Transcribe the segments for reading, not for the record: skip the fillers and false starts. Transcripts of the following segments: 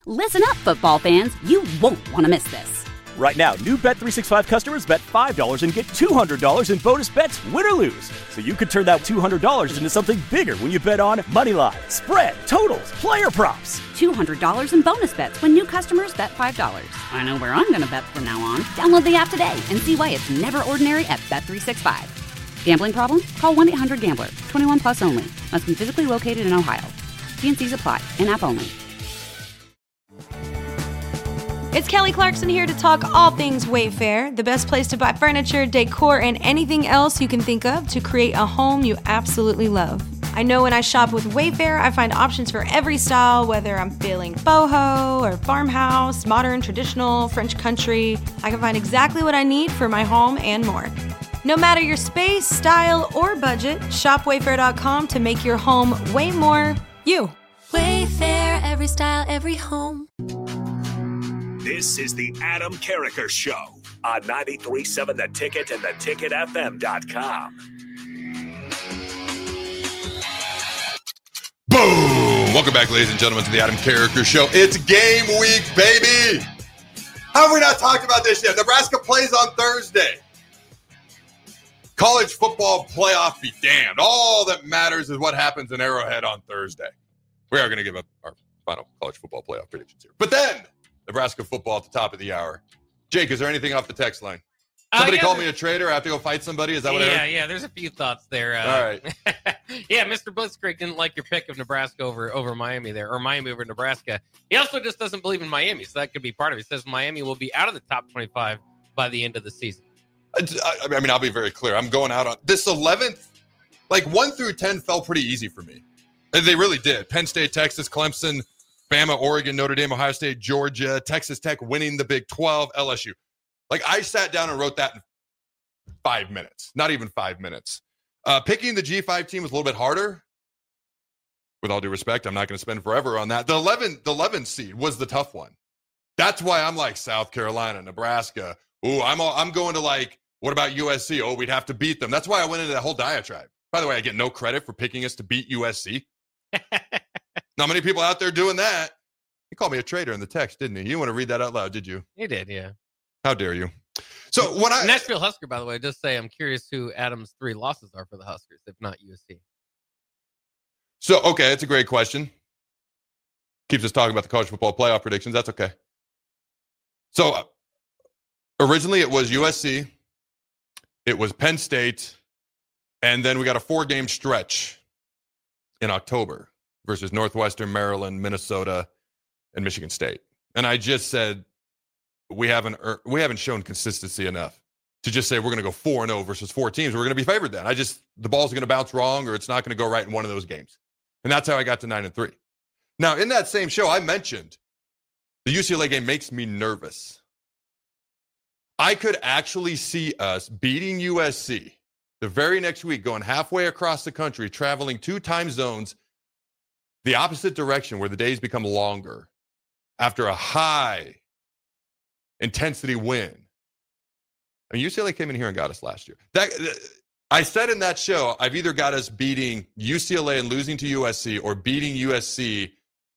Listen up, football fans. You won't want to miss this. Right now, new Bet365 customers bet $5 and get $200 in bonus bets, win or lose. So you could turn that $200 into something bigger when you bet on money line, spread, totals, player props. $200 in bonus bets when new customers bet $5. I know where I'm going to bet from now on. Download the app today and see why it's never ordinary at Bet365. Gambling problem? Call 1-800-GAMBLER. 21 plus only. Must be physically located in Ohio. T&Cs apply. In-app only. It's Kelly Clarkson here to talk all things Wayfair, the best place to buy furniture, decor, and anything else you can think of to create a home you absolutely love. I know when I shop with Wayfair, I find options for every style, whether I'm feeling boho or farmhouse, modern, traditional, French country. I can find exactly what I need for my home and more. No matter your space, style, or budget, shop Wayfair.com to make your home way more you. Wayfair, every style, every home. This is the Adam Carriker Show on 93.7 The Ticket and theticketfm.com. Boom! Welcome back, ladies and gentlemen, to the Adam Carriker Show. It's game week, baby! How have we not talked about this yet? Nebraska plays on Thursday. College football playoff be damned. All that matters is what happens in Arrowhead on Thursday. We are going to give up our final college football playoff predictions here. But then, Nebraska football at the top of the hour. Jake, is there anything off the text line? Somebody called me a traitor. I have to go fight somebody. Is that what I heard? Yeah. There's a few thoughts there. All right. Yeah, Mr. Blitzkrieg didn't like your pick of Nebraska over Miami there, or Miami over Nebraska. He also just doesn't believe in Miami, so that could be part of it. He says Miami will be out of the top 25 by the end of the season. I mean, I'll be very clear. I'm going out on this 11th. Like 1 through 10 felt pretty easy for me. And they really did. Penn State, Texas, Clemson, Bama, Oregon, Notre Dame, Ohio State, Georgia, Texas Tech winning the Big 12, LSU. Like, I sat down and wrote that in 5 minutes. Not even 5 minutes. Picking the G5 team was a little bit harder. With all due respect, I'm not going to spend forever on that. The 11th seed was the tough one. That's why I'm like South Carolina, Nebraska. Ooh, I'm going to like, what about USC? Oh, we'd have to beat them. That's why I went into that whole diatribe. By the way, I get no credit for picking us to beat USC. Not many people out there doing that. He called me a traitor in the text, didn't he? You didn't want to read that out loud, did you? He did, yeah. How dare you? So when Nashville Husker, by the way, just say I'm curious who Adam's 3 losses are for the Huskers, if not USC. So, okay, that's a great question. Keeps us talking about the college football playoff predictions. That's okay. So originally it was USC, it was Penn State, and then we got a 4-game stretch in October versus Northwestern, Maryland, Minnesota, and Michigan State. And I just said we haven't shown consistency enough to just say we're going to go 4-0 versus 4 teams. We're going to be favored then. The ball's going to bounce wrong or it's not going to go right in one of those games. And that's how I got to 9-3. Now, in that same show, I mentioned the UCLA game makes me nervous. I could actually see us beating USC the very next week, going halfway across the country, traveling 2 time zones, the opposite direction where the days become longer after a high intensity win. I mean, UCLA came in here and got us last year. I said in that show, I've either got us beating UCLA and losing to USC or beating USC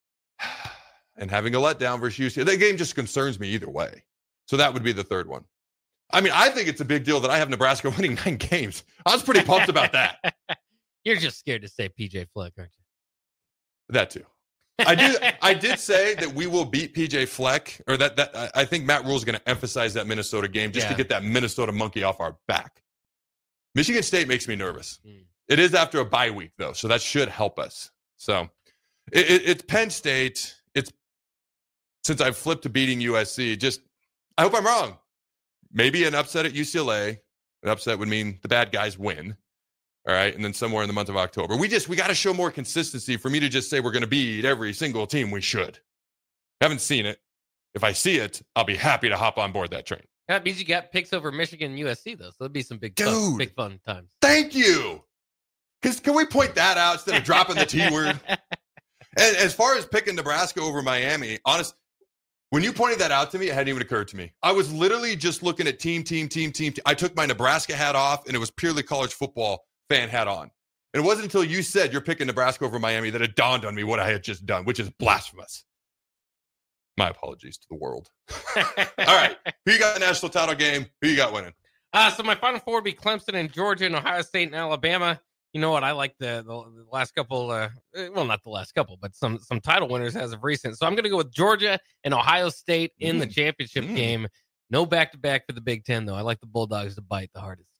and having a letdown versus UCLA. That game just concerns me either way. So that would be the third one. I mean, I think it's a big deal that I have Nebraska winning 9 games. I was pretty pumped about that. You're just scared to say PJ Fleck, aren't you? That too. I did say that we will beat PJ Fleck, or that I think Matt Rule is going to emphasize that Minnesota game just to get that Minnesota monkey off our back. Michigan State makes me nervous. It is after a bye week, though, so that should help us. So it's Penn State. It's since I've flipped to beating USC, I hope I'm wrong. Maybe an upset at UCLA. An upset would mean the bad guys win. All right. And then somewhere in the month of October, we got to show more consistency for me to just say we're going to beat every single team. We should. Haven't seen it. If I see it, I'll be happy to hop on board that train. That means you got picks over Michigan and USC, though. So it'll be some big fun times. Thank you. Because can we point that out instead of dropping the T word? And as far as picking Nebraska over Miami, honest, when you pointed that out to me, it hadn't even occurred to me. I was literally just looking at team. I took my Nebraska hat off, and it was purely college football fan hat on. And it wasn't until you said you're picking Nebraska over Miami that it dawned on me what I had just done, which is blasphemous. My apologies to the world. All right. Who you got in the national title game? Who you got winning? So my final four would be Clemson and Georgia and Ohio State and Alabama. You know what? I like the last couple, well, not the last couple, but some title winners as of recent. So I'm going to go with Georgia and Ohio State in the championship game. No back-to-back for the Big Ten, though. I like the Bulldogs to bite the hardest.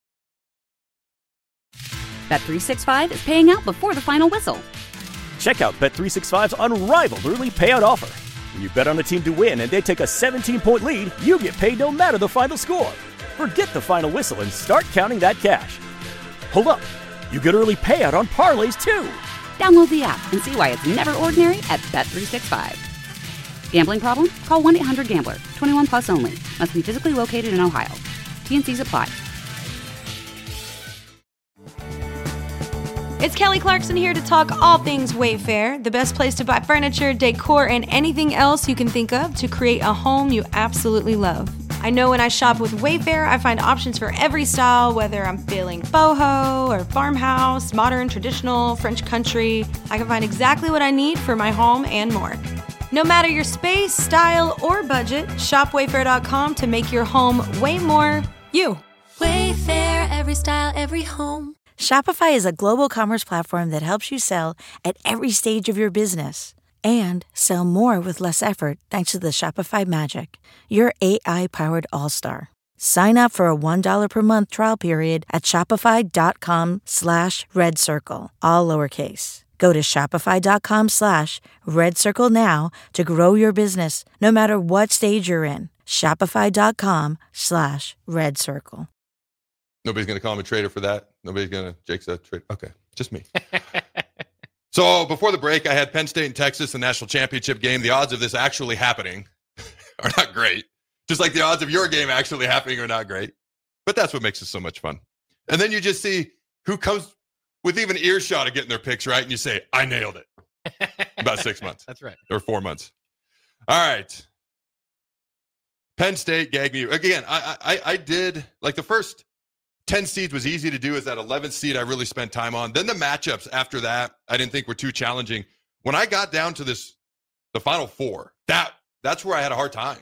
Bet365 is paying out before the final whistle. Check out Bet365's unrivaled early payout offer. When you bet on a team to win and they take a 17-point lead, you get paid no matter the final score. Forget the final whistle and start counting that cash. Hold up. You get early payout on parlays, too. Download the app and see why it's never ordinary at Bet365. Gambling problem? Call 1-800-GAMBLER. 21 plus only. Must be physically located in Ohio. T&Cs apply. It's Kelly Clarkson here to talk all things Wayfair, the best place to buy furniture, decor, and anything else you can think of to create a home you absolutely love. I know when I shop with Wayfair, I find options for every style, whether I'm feeling boho or farmhouse, modern, traditional, French country. I can find exactly what I need for my home and more. No matter your space, style, or budget, shop Wayfair.com to make your home way more you. Wayfair, every style, every home. Shopify is a global commerce platform that helps you sell at every stage of your business and sell more with less effort thanks to the Shopify Magic, your AI-powered all-star. Sign up for a $1 per month trial period at shopify.com/redcircle, all lowercase. Go to shopify.com/redcircle now to grow your business no matter what stage you're in. Shopify.com/redcircle. Nobody's going to call him a traitor for that. Nobody's going to, Jake's a traitor. Okay, just me. So before the break, I had Penn State and Texas, the national championship game. The odds of this actually happening are not great. Just like the odds of your game actually happening are not great. But that's what makes it so much fun. And then you just see who comes with even earshot of getting their picks right, and you say, I nailed it. About 6 months. That's right. Or 4 months. All right. Penn State, gagged me. Again, I did, like the first 10 seeds was easy to do. As that 11th seed I really spent time on. Then the matchups after that I didn't think were too challenging. When I got down to the final four, that's where I had a hard time.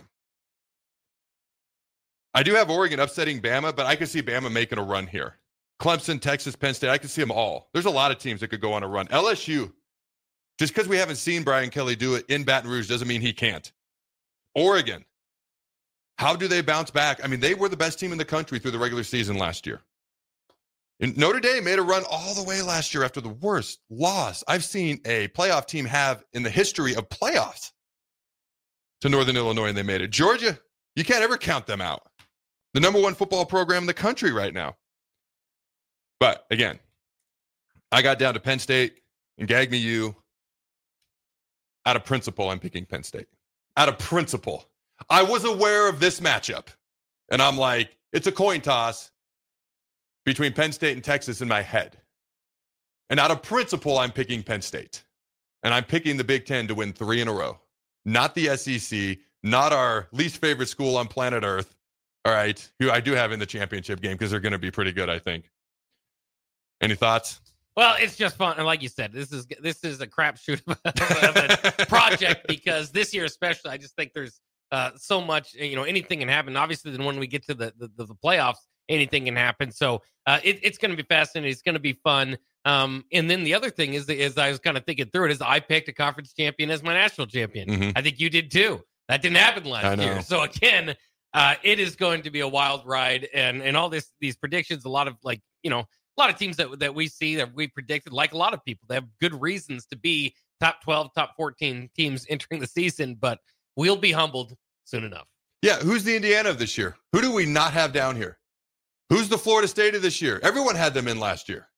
I do have Oregon upsetting Bama, but I could see Bama making a run here. Clemson, Texas, Penn State, I could see them all. There's a lot of teams that could go on a run. LSU, just because we haven't seen Brian Kelly do it in Baton Rouge doesn't mean he can't. Oregon, how do they bounce back? I mean, they were the best team in the country through the regular season last year. And Notre Dame made a run all the way last year after the worst loss I've seen a playoff team have in the history of playoffs to Northern Illinois, and they made it. Georgia, you can't ever count them out. The number one football program in the country right now. But again, I got down to Penn State and gag me you. Out of principle, I'm picking Penn State. Out of principle. I was aware of this matchup, and I'm like, it's a coin toss between Penn State and Texas in my head. And out of principle, I'm picking Penn State. And I'm picking the Big Ten to win 3 in a row. Not the SEC, not our least favorite school on planet Earth, all right, who I do have in the championship game because they're going to be pretty good, I think. Any thoughts? Well, it's just fun. And like you said, this is a crapshoot of a project because this year especially, I just think there's so much, anything can happen. Obviously, then when we get to the playoffs, anything can happen. So it's going to be fascinating. It's going to be fun. And then the other thing is I was kind of thinking through it, is I picked a conference champion as my national champion. Mm-hmm. I think you did too. That didn't happen last year. So again, it is going to be a wild ride. And all these predictions, a lot of a lot of teams that we see that we predicted, like a lot of people, they have good reasons to be top 12, top 14 teams entering the season, but we'll be humbled soon enough. Yeah, who's the Indiana of this year? Who do we not have down here? Who's the Florida State of this year? Everyone had them in last year.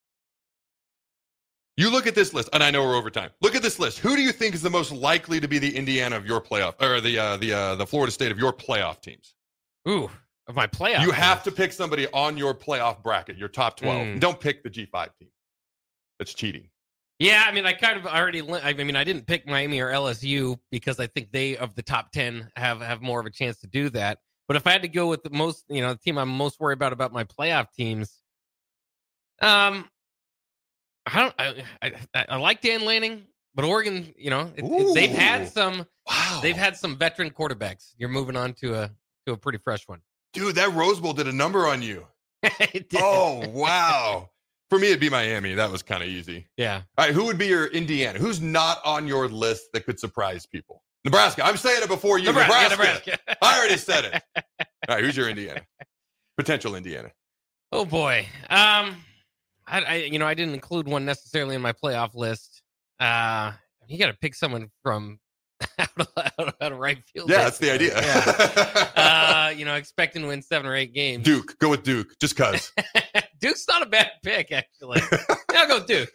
You look at this list, and I know we're over time. Look at this list. Who do you think is the most likely to be the Indiana of your playoff, or the Florida State of your playoff teams? Ooh. Of my playoff. You have to pick somebody on your playoff bracket, your top 12. Don't pick the G5 team. That's cheating. Yeah, I mean, I didn't pick Miami or LSU because I think they, of the top 10, have more of a chance to do that. But if I had to go with the most, the team I'm most worried about my playoff teams, I like Dan Lanning, But Oregon, they've had some. Wow. They've had some veteran quarterbacks. You're moving on to a pretty fresh one. Dude, that Rose Bowl did a number on you. Oh, wow. For me, it'd be Miami. That was kind of easy. Yeah. All right, who would be your Indiana? Who's not on your list that could surprise people? Nebraska. I'm saying it before you. Nebraska. I already said it. All right, who's your Indiana? Potential Indiana. Oh, boy. I didn't include one necessarily in my playoff list. You got to pick someone from out of right field. Yeah, that's the idea. Yeah. Expecting to win 7 or 8 games. Duke. Go with Duke, just because. Duke's not a bad pick, actually. I'll go Duke.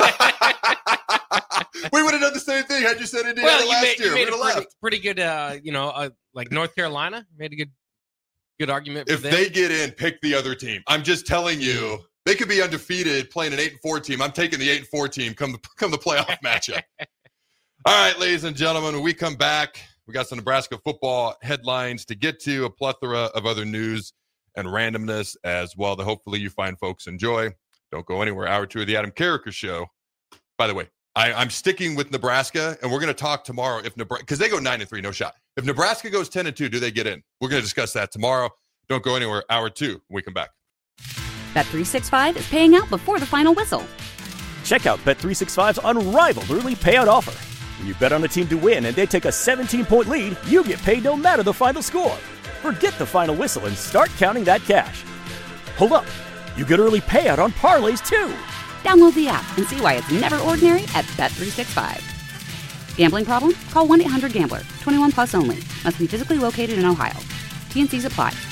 We would have done the same thing had you said Indiana last year. You made a pretty good, like North Carolina. Made a good argument for if them. They get in, pick the other team. I'm just telling you, they could be undefeated playing an 8-4 team. I'm taking the 8-4 team come the playoff matchup. All right, ladies and gentlemen, when we come back, we got some Nebraska football headlines to get to, a plethora of other news and randomness as well that hopefully you find folks enjoy. Don't go anywhere. Hour 2 of the Adam Carriker Show. By the way, I'm sticking with Nebraska, and we're going to talk tomorrow if Nebraska, because they go 9-3, no shot. If Nebraska goes 10-2, do they get in? We're going to discuss that tomorrow. Don't go anywhere. Hour 2 when we come back. Bet365 is paying out before the final whistle. Check out Bet365's unrivaled early payout offer. When you bet on a team to win and they take a 17-point lead, you get paid no matter the final score. Forget the final whistle and start counting that cash. Hold up. You get early payout on parlays, too. Download the app and see why it's never ordinary at Bet365. Gambling problem? Call 1-800-GAMBLER. 21 plus only. Must be physically located in Ohio. T&Cs apply.